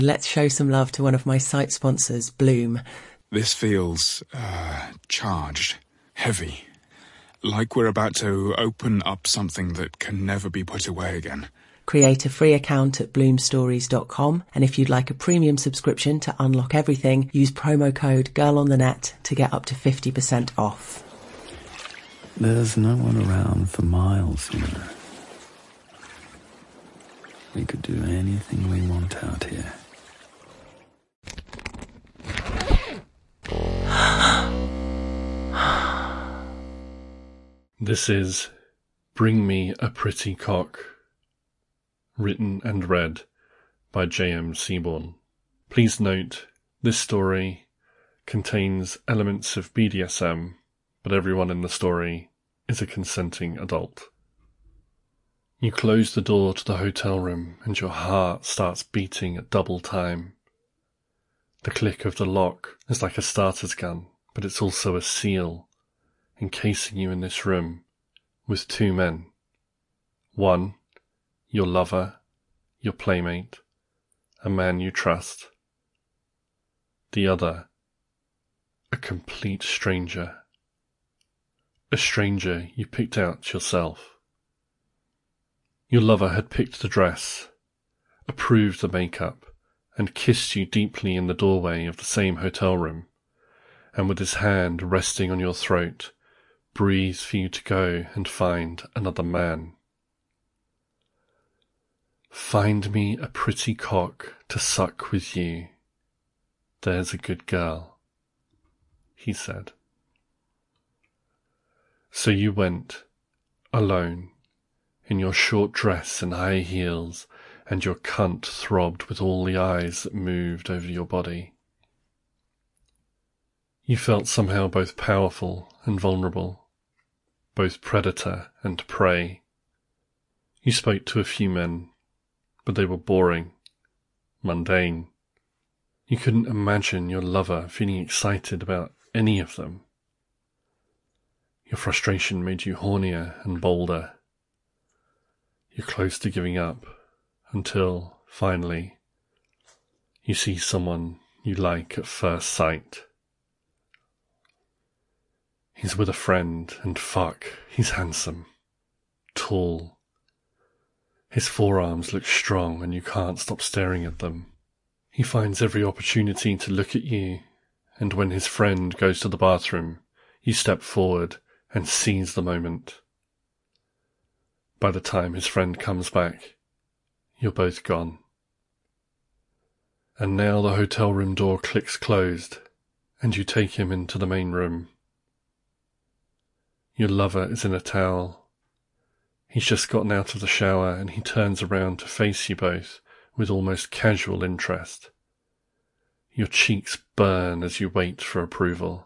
Let's show some love to one of my site sponsors, Bloom. This feels, charged, heavy. Like we're about to open up something that can never be put away again. Create a free account at bloomstories.com, and if you'd like a premium subscription to unlock everything, use promo code GIRLONTHENET to get up to 50% off. There's no one around for miles, you know. We could do anything we want out here. This is Bring Me a Pretty Cock, written and read by J.M. Seaborn. Please note, this story contains elements of BDSM, but everyone in the story is a consenting adult. You close the door to the hotel room and your heart starts beating at double time. The click of the lock is like a starter's gun, but it's also a seal, encasing you in this room with two men. One, your lover, your playmate, a man you trust. The other, a complete stranger. A stranger you picked out yourself. Your lover had picked the dress, approved the makeup, and kissed you deeply in the doorway of the same hotel room, and with his hand resting on your throat, breathed for you to go and find another man. Find me a pretty cock to suck with you. There's a good girl, he said. So you went, alone, in your short dress and high heels, and your cunt throbbed with all the eyes that moved over your body. You felt somehow both powerful and vulnerable, both predator and prey. You spoke to a few men, but they were boring, mundane. You couldn't imagine your lover feeling excited about any of them. Your frustration made you hornier and bolder. You're close to giving up, until, finally, you see someone you like at first sight. He's with a friend, and fuck, he's handsome, tall. His forearms look strong and you can't stop staring at them. He finds every opportunity to look at you, and when his friend goes to the bathroom, you step forward and seize the moment. By the time his friend comes back, you're both gone. And now the hotel room door clicks closed, and you take him into the main room. Your lover is in a towel. He's just gotten out of the shower and he turns around to face you both with almost casual interest. Your cheeks burn as you wait for approval.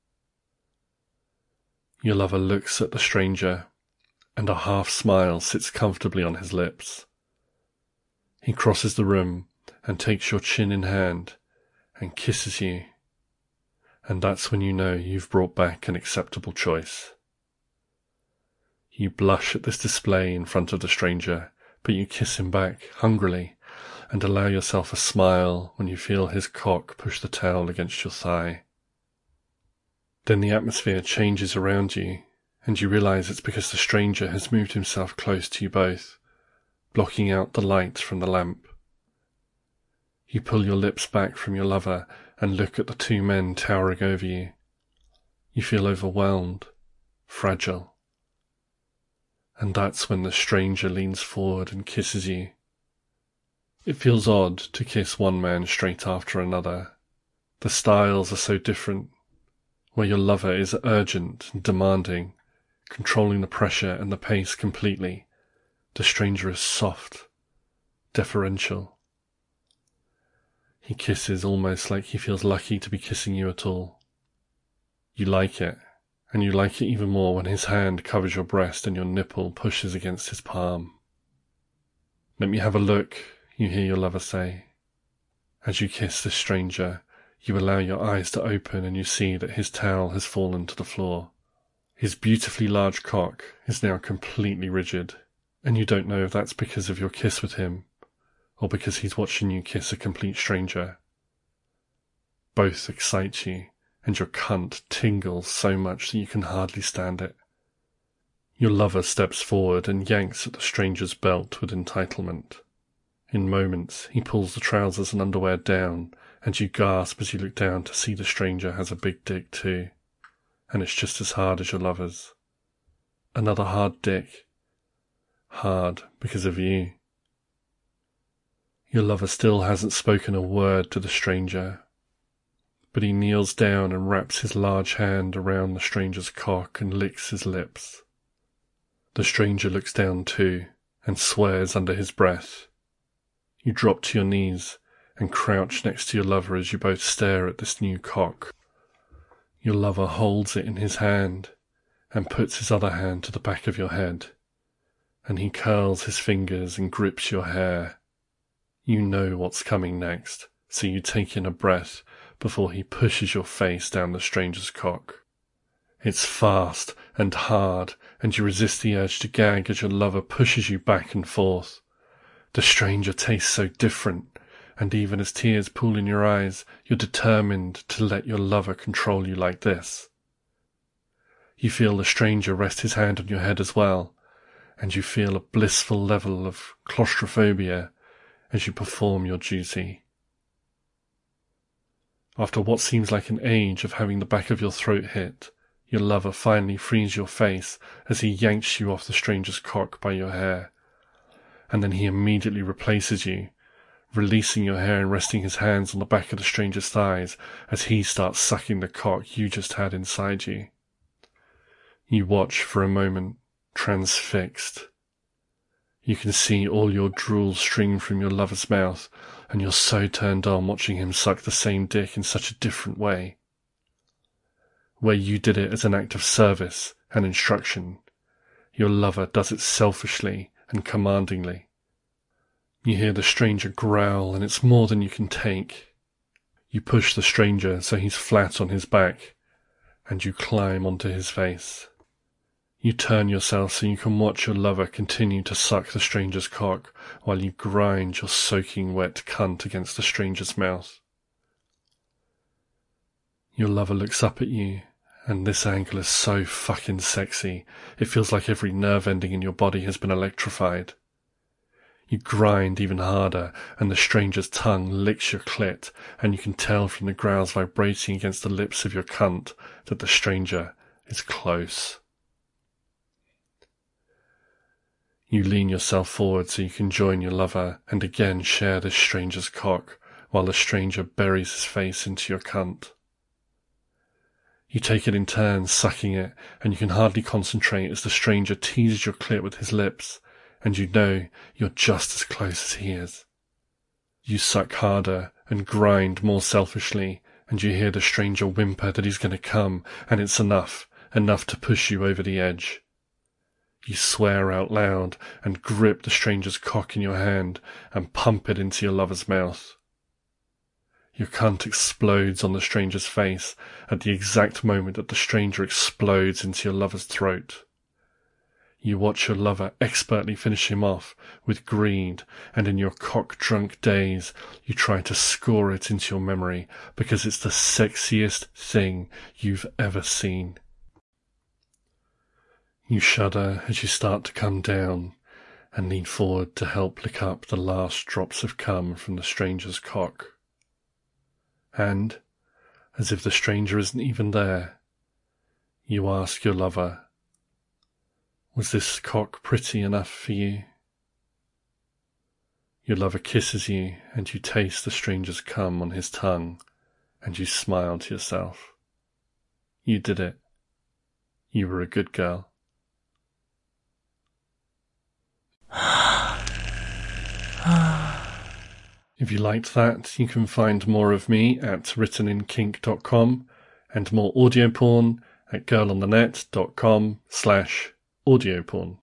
Your lover looks at the stranger, and a half smile sits comfortably on his lips. He crosses the room and takes your chin in hand and kisses you, and that's when you know you've brought back an acceptable choice. You blush at this display in front of the stranger, but you kiss him back hungrily and allow yourself a smile when you feel his cock push the towel against your thigh. Then the atmosphere changes around you, and you realize it's because the stranger has moved himself close to you both, blocking out the light from the lamp. You pull your lips back from your lover and look at the two men towering over you. You feel overwhelmed, fragile. And that's when the stranger leans forward and kisses you. It feels odd to kiss one man straight after another. The styles are so different. Where your lover is urgent and demanding, controlling the pressure and the pace completely, the stranger is soft, deferential. He kisses almost like he feels lucky to be kissing you at all. You like it, and you like it even more when his hand covers your breast and your nipple pushes against his palm. "Let me have a look," you hear your lover say. As you kiss this stranger, you allow your eyes to open and you see that his towel has fallen to the floor. His beautifully large cock is now completely rigid, and you don't know if that's because of your kiss with him, or because he's watching you kiss a complete stranger. Both excite you, and your cunt tingles so much that you can hardly stand it. Your lover steps forward and yanks at the stranger's belt with entitlement. In moments, he pulls the trousers and underwear down, and you gasp as you look down to see the stranger has a big dick too, and it's just as hard as your lover's. Another hard dick. Hard because of you. Your lover still hasn't spoken a word to the stranger, but he kneels down and wraps his large hand around the stranger's cock and licks his lips. The stranger looks down too, and swears under his breath. You drop to your knees and crouch next to your lover as you both stare at this new cock. Your lover holds it in his hand and puts his other hand to the back of your head, and he curls his fingers and grips your hair. You know what's coming next, so you take in a breath before he pushes your face down the stranger's cock. It's fast and hard, and you resist the urge to gag as your lover pushes you back and forth. The stranger tastes so different, and even as tears pool in your eyes, you're determined to let your lover control you like this. You feel the stranger rest his hand on your head as well, and you feel a blissful level of claustrophobia as you perform your duty. After what seems like an age of having the back of your throat hit, your lover finally frees your face as he yanks you off the stranger's cock by your hair, and then he immediately replaces you, releasing your hair and resting his hands on the back of the stranger's thighs as he starts sucking the cock you just had inside you. You watch for a moment, transfixed. You can see all your drool stream from your lover's mouth, and you're so turned on watching him suck the same dick in such a different way. Where you did it as an act of service and instruction, your lover does it selfishly and commandingly. You hear the stranger growl, and it's more than you can take. You push the stranger so he's flat on his back, and you climb onto his face. You turn yourself so you can watch your lover continue to suck the stranger's cock while you grind your soaking wet cunt against the stranger's mouth. Your lover looks up at you, and this angle is so fucking sexy, it feels like every nerve ending in your body has been electrified. You grind even harder, and the stranger's tongue licks your clit, and you can tell from the growls vibrating against the lips of your cunt that the stranger is close. You lean yourself forward so you can join your lover and again share this stranger's cock, while the stranger buries his face into your cunt. You take it in turns, sucking it, and you can hardly concentrate as the stranger teases your clit with his lips, and you know you're just as close as he is. You suck harder and grind more selfishly, and you hear the stranger whimper that he's going to come, and it's enough to push you over the edge. You swear out loud and grip the stranger's cock in your hand and pump it into your lover's mouth. Your cunt explodes on the stranger's face at the exact moment that the stranger explodes into your lover's throat. You watch your lover expertly finish him off with greed, and in your cock-drunk daze you try to score it into your memory because it's the sexiest thing you've ever seen. You shudder as you start to come down and lean forward to help lick up the last drops of cum from the stranger's cock. And, as if the stranger isn't even there, you ask your lover, "Was this cock pretty enough for you?" Your lover kisses you, and you taste the stranger's cum on his tongue, and you smile to yourself. You did it. You were a good girl. If you liked that, you can find more of me at writteninKink.com and more audio porn at girlonthenet.com/audioporn.